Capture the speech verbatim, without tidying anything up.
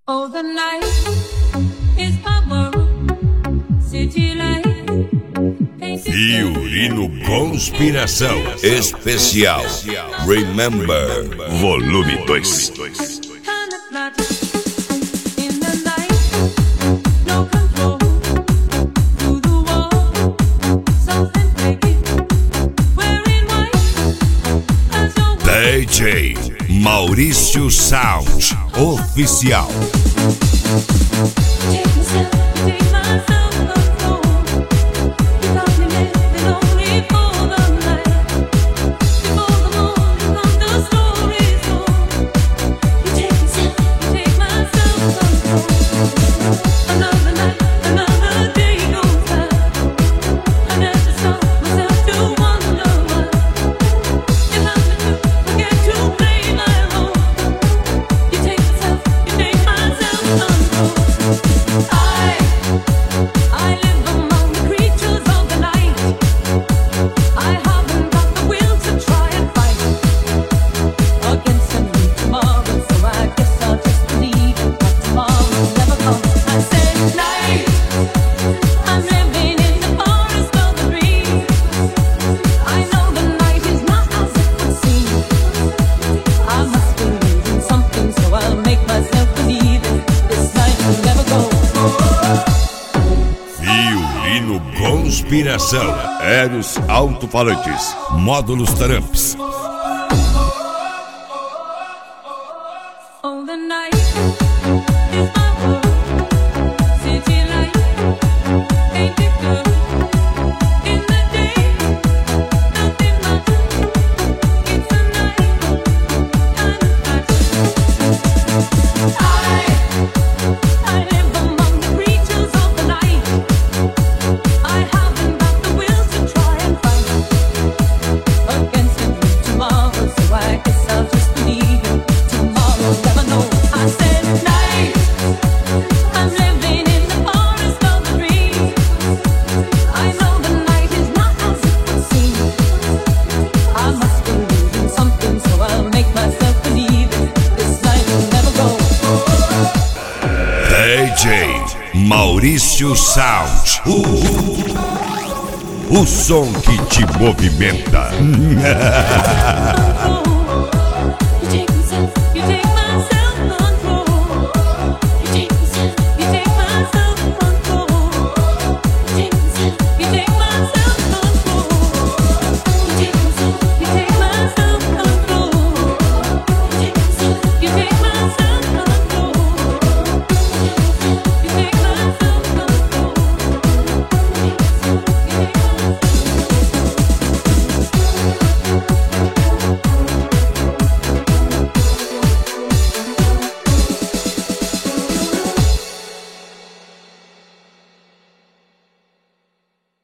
Oh, the night is our city light. Fiorino Conspiração Especial Remember Volume dois. D J Maurício Sound Oficial. Conspiração, Eros Alto-Falantes, Módulos Tramps. D J Maurício Sound, o, o som que te movimenta. You take myself, you take myself.